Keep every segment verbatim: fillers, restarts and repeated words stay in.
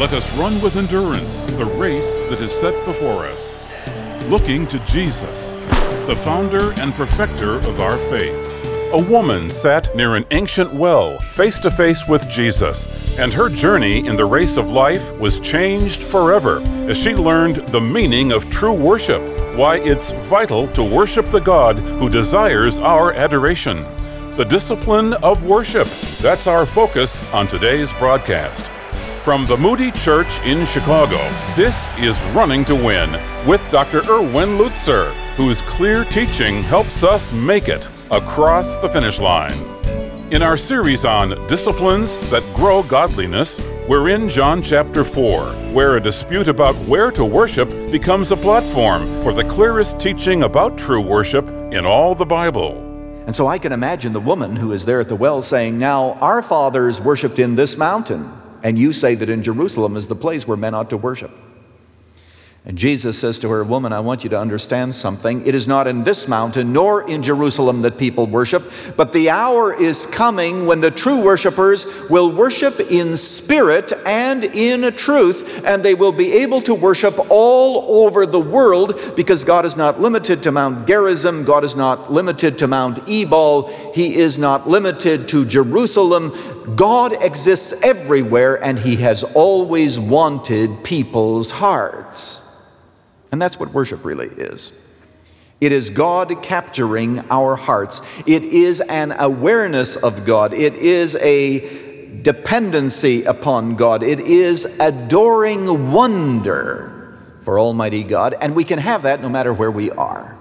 Let us run with endurance the race that is set before us, looking to Jesus, the founder and perfecter of our faith. A woman sat near an ancient well, face to face with Jesus, and her journey in the race of life was changed forever as she learned the meaning of true worship, why it's vital to worship the God who desires our adoration. The discipline of worship. That's our focus on today's broadcast. From the Moody Church in Chicago, this is Running to Win with Doctor Erwin Lutzer, whose clear teaching helps us make it across the finish line. In our series on disciplines that grow godliness, we're in John chapter four, where a dispute about where to worship becomes a platform for the clearest teaching about true worship in all the Bible. And so I can imagine the woman who is there at the well saying, "Now, our fathers worshipped in this mountain, and you say that in Jerusalem is the place where men ought to worship." And Jesus says to her, "Woman, I want you to understand something. It is not in this mountain nor in Jerusalem that people worship, but the hour is coming when the true worshipers will worship in spirit and in truth, and they will be able to worship all over the world, because God is not limited to Mount Gerizim. God is not limited to Mount Ebal. He is not limited to Jerusalem. God exists everywhere, and He has always wanted people's hearts." And that's what worship really is. It is God capturing our hearts. It is an awareness of God. It is a dependency upon God. It is adoring wonder for Almighty God. And we can have that no matter where we are.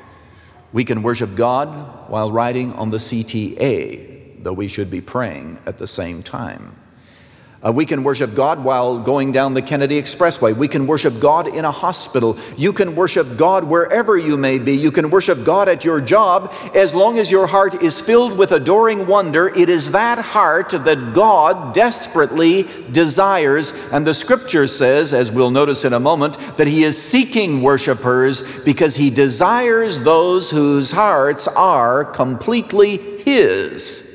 We can worship God while riding on the C T A, though we should be praying at the same time. Uh, we can worship God while going down the Kennedy Expressway. We can worship God in a hospital. You can worship God wherever you may be. You can worship God at your job as long as your heart is filled with adoring wonder. It is that heart that God desperately desires. And the scripture says, as we'll notice in a moment, that He is seeking worshipers because He desires those whose hearts are completely His.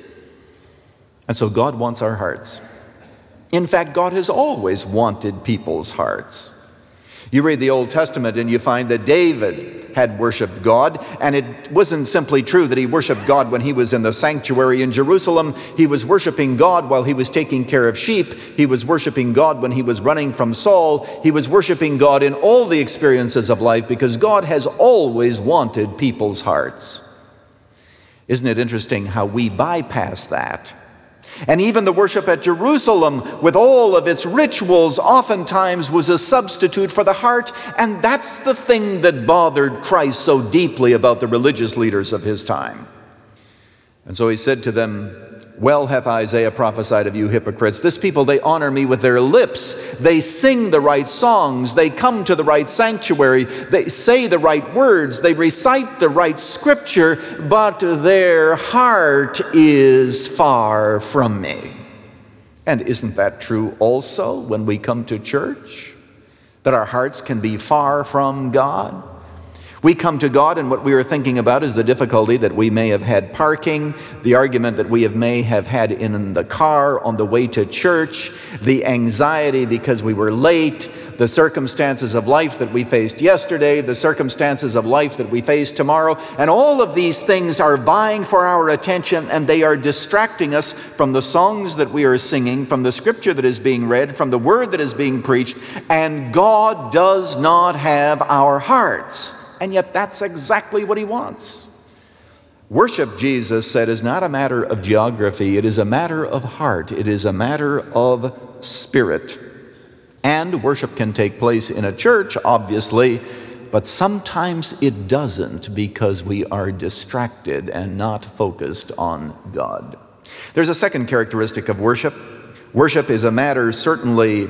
And so God wants our hearts. In fact, God has always wanted people's hearts. You read the Old Testament and you find that David had worshiped God, and it wasn't simply true that he worshiped God when he was in the sanctuary in Jerusalem. He was worshiping God while he was taking care of sheep. He was worshiping God when he was running from Saul. He was worshiping God in all the experiences of life, because God has always wanted people's hearts. Isn't it interesting how we bypass that? And even the worship at Jerusalem, with all of its rituals, oftentimes was a substitute for the heart. And that's the thing that bothered Christ so deeply about the religious leaders of His time. And so He said to them, "Well hath Isaiah prophesied of you hypocrites. This people, they honor me with their lips. They sing the right songs. They come to the right sanctuary. They say the right words. They recite the right scripture, but their heart is far from me." And isn't that true also when we come to church? That our hearts can be far from God? We come to God, and what we are thinking about is the difficulty that we may have had parking, the argument that we have may have had in the car on the way to church, the anxiety because we were late, the circumstances of life that we faced yesterday, the circumstances of life that we face tomorrow. And all of these things are vying for our attention, and they are distracting us from the songs that we are singing, from the scripture that is being read, from the word that is being preached. And God does not have our hearts. And yet that's exactly what He wants. Worship, Jesus said, is not a matter of geography. It is a matter of heart. It is a matter of spirit. And worship can take place in a church, obviously, but sometimes it doesn't, because we are distracted and not focused on God. There's a second characteristic of worship. Worship is a matter certainly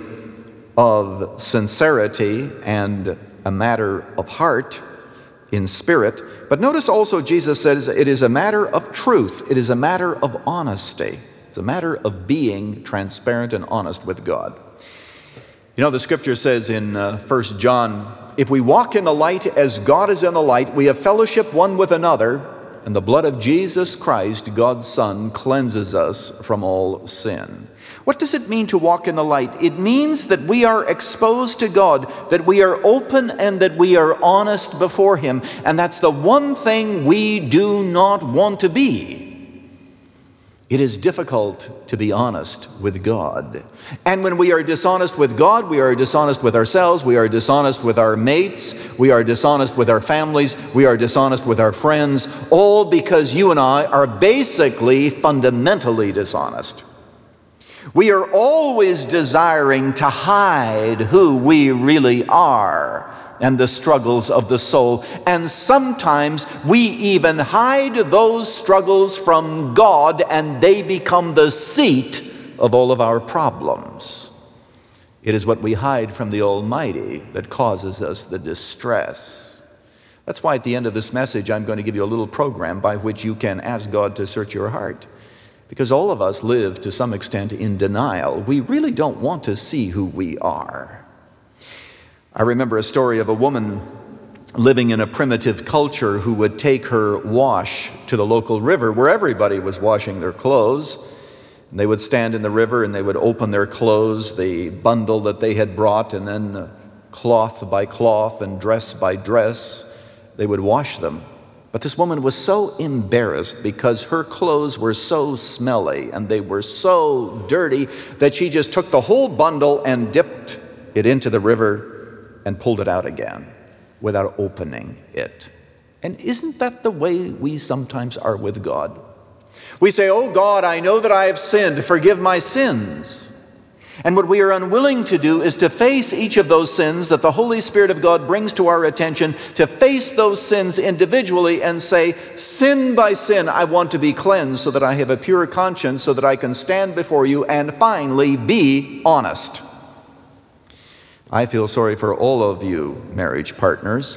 of sincerity and a matter of heart, in spirit. But notice also Jesus says it is a matter of truth. It is a matter of honesty. It's a matter of being transparent and honest with God. You know, the scripture says in uh, First John, "If we walk in the light as God is in the light, we have fellowship one with another, and the blood of Jesus Christ, God's Son, cleanses us from all sin. What does it mean to walk in the light? It means that we are exposed to God, that we are open and that we are honest before Him. And that's the one thing we do not want to be. It is difficult to be honest with God. And when we are dishonest with God, we are dishonest with ourselves, we are dishonest with our mates, we are dishonest with our families, we are dishonest with our friends, all because you and I are basically fundamentally dishonest. We are always desiring to hide who we really are and the struggles of the soul. And sometimes we even hide those struggles from God, and they become the seat of all of our problems. It is what we hide from the Almighty that causes us the distress. That's why at the end of this message, I'm going to give you a little program by which you can ask God to search your heart. Because all of us live to some extent in denial. We really don't want to see who we are. I remember a story of a woman living in a primitive culture who would take her wash to the local river where everybody was washing their clothes. And they would stand in the river and they would open their clothes, the bundle that they had brought, and then cloth by cloth and dress by dress, they would wash them. But this woman was so embarrassed because her clothes were so smelly and they were so dirty that she just took the whole bundle and dipped it into the river and pulled it out again without opening it. And isn't that the way we sometimes are with God? We say, "Oh God, I know that I have sinned. Forgive my sins." And what we are unwilling to do is to face each of those sins that the Holy Spirit of God brings to our attention, to face those sins individually and say, sin by sin, I want to be cleansed so that I have a pure conscience, so that I can stand before you and finally be honest. I feel sorry for all of you marriage partners.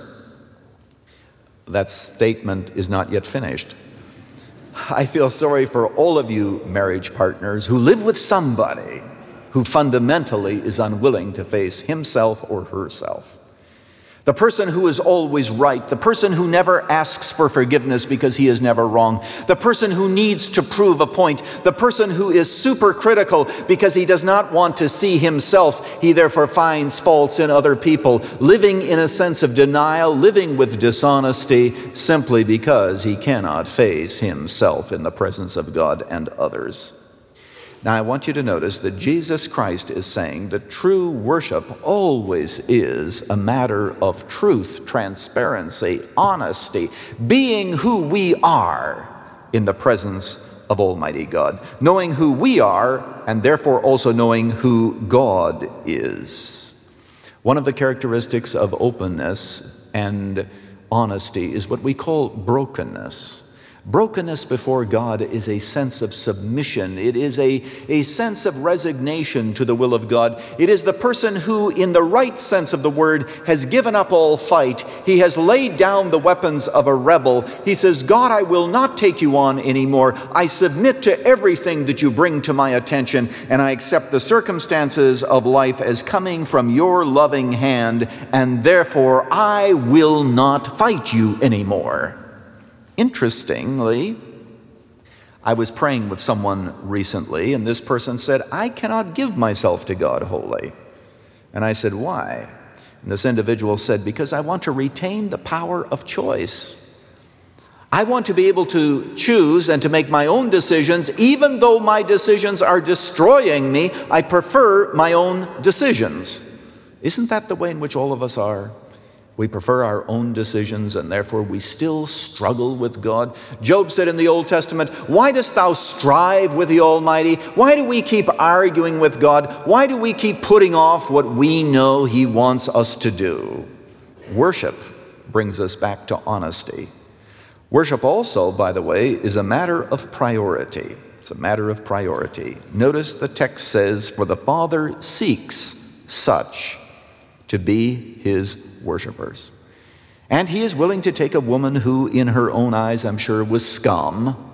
That statement is not yet finished. I feel sorry for all of you marriage partners who live with somebody who fundamentally is unwilling to face himself or herself. The person who is always right, the person who never asks for forgiveness because he is never wrong, the person who needs to prove a point, the person who is super critical because he does not want to see himself, he therefore finds faults in other people, living in a sense of denial, living with dishonesty simply because he cannot face himself in the presence of God and others. Now, I want you to notice that Jesus Christ is saying that true worship always is a matter of truth, transparency, honesty, being who we are in the presence of Almighty God, knowing who we are and therefore also knowing who God is. One of the characteristics of openness and honesty is what we call brokenness. Brokenness before God is a sense of submission. It is a, a sense of resignation to the will of God. It is the person who, in the right sense of the word, has given up all fight. He has laid down the weapons of a rebel. He says, God, I will not take you on anymore. I submit to everything that you bring to my attention, and I accept the circumstances of life as coming from your loving hand, and therefore I will not fight you anymore. Interestingly, I was praying with someone recently, and this person said, I cannot give myself to God wholly. And I said, why? And this individual said, because I want to retain the power of choice. I want to be able to choose and to make my own decisions, even though my decisions are destroying me. I prefer my own decisions. Isn't that the way in which all of us are? We prefer our own decisions, and therefore we still struggle with God. Job said in the Old Testament, why dost thou strive with the Almighty? Why do we keep arguing with God? Why do we keep putting off what we know He wants us to do? Worship brings us back to honesty. Worship also, by the way, is a matter of priority. It's a matter of priority. Notice the text says, for the Father seeks such to be His worshipers. And He is willing to take a woman who, in her own eyes, I'm sure, was scum,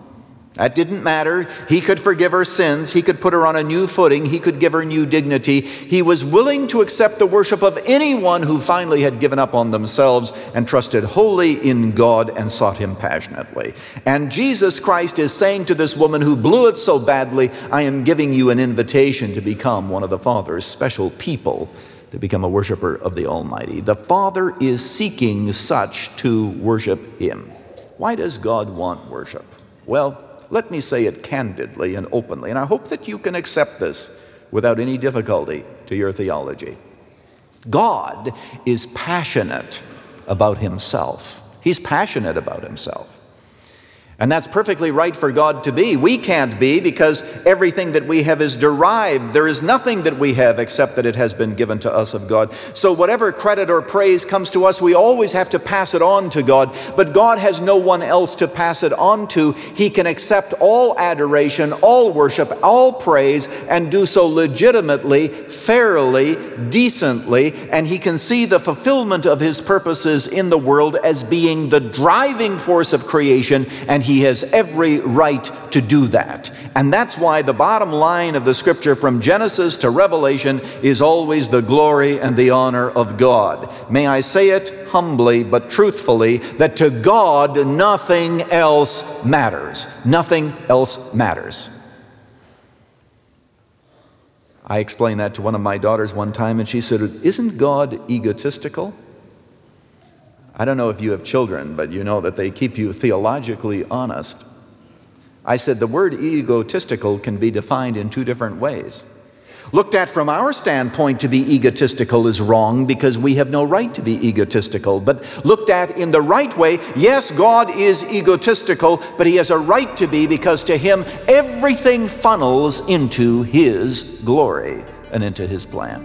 That didn't matter. He could forgive her sins. He could put her on a new footing. He could give her new dignity. He was willing to accept the worship of anyone who finally had given up on themselves and trusted wholly in God and sought him passionately. And Jesus Christ is saying to this woman who blew it so badly, I am giving you an invitation to become one of the Father's special people, to become a worshiper of the Almighty. The Father is seeking such to worship him. Why does God want worship? Well, let me say it candidly and openly, and I hope that you can accept this without any difficulty to your theology. God is passionate about himself. He's passionate about himself. And that's perfectly right for God to be. We can't be, because everything that we have is derived. There is nothing that we have except that it has been given to us of God. So whatever credit or praise comes to us, we always have to pass it on to God. But God has no one else to pass it on to. He can accept all adoration, all worship, all praise, and do so legitimately, fairly, decently. And he can see the fulfillment of his purposes in the world as being the driving force of creation, and he He has every right to do that. And that's why the bottom line of the scripture from Genesis to Revelation is always the glory and the honor of God. May I say it humbly but truthfully, that to God nothing else matters. Nothing else matters. I explained that to one of my daughters one time, and she said, "Isn't God egotistical?" I don't know if you have children, but you know that they keep you theologically honest. I said the word egotistical can be defined in two different ways. Looked at from our standpoint, to be egotistical is wrong because we have no right to be egotistical. But looked at in the right way, yes, God is egotistical, but he has a right to be, because to him everything funnels into his glory and into his plan.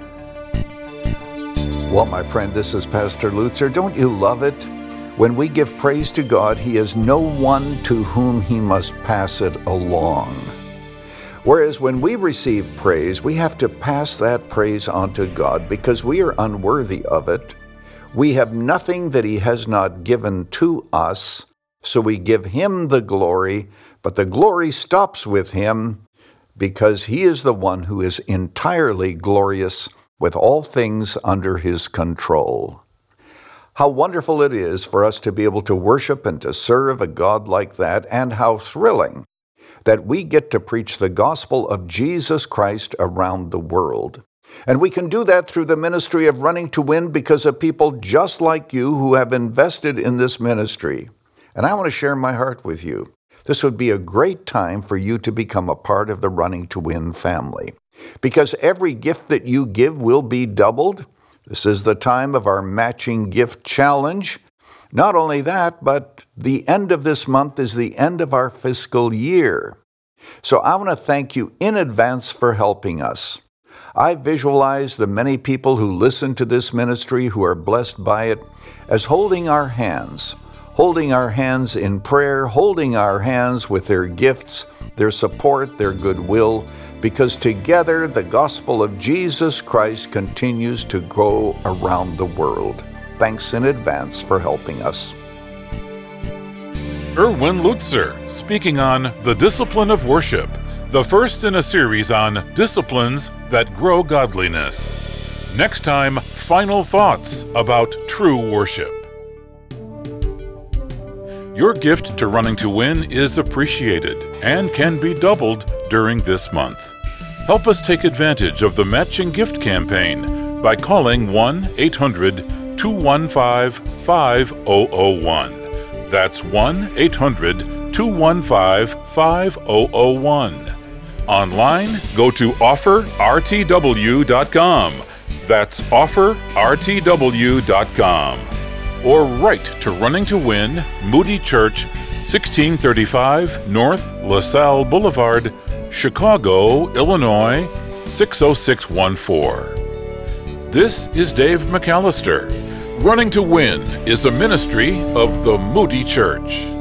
Well, my friend, this is Pastor Lutzer. Don't you love it? When we give praise to God, he is no one to whom he must pass it along. Whereas when we receive praise, we have to pass that praise on to God because we are unworthy of it. We have nothing that he has not given to us, so we give him the glory, but the glory stops with him because he is the one who is entirely glorious, with all things under his control. How wonderful it is for us to be able to worship and to serve a God like that, and how thrilling that we get to preach the gospel of Jesus Christ around the world. And we can do that through the ministry of Running to Win because of people just like you who have invested in this ministry. And I want to share my heart with you. This would be a great time for you to become a part of the Running to Win family, because every gift that you give will be doubled. This is the time of our matching gift challenge. Not only that, but the end of this month is the end of our fiscal year. So I want to thank you in advance for helping us. I visualize the many people who listen to this ministry, who are blessed by it, as holding our hands, holding our hands in prayer, holding our hands with their gifts, their support, their goodwill, because together the gospel of Jesus Christ continues to go around the world. Thanks in advance for helping us. Erwin Lutzer, speaking on The Discipline of Worship, the first in a series on disciplines that grow godliness. Next time, final thoughts about true worship. Your gift to Running to Win is appreciated and can be doubled during this month. Help us take advantage of the matching gift campaign by calling one eight hundred two one five five zero zero one. That's one eight hundred two one five five zero zero one. Online, go to offer r t w dot com. That's offer r t w dot com. Or write to Running to Win, Moody Church, sixteen thirty-five North LaSalle Boulevard, Chicago, Illinois, six oh six one four. This is Dave McAllister. Running to Win is a ministry of the Moody Church.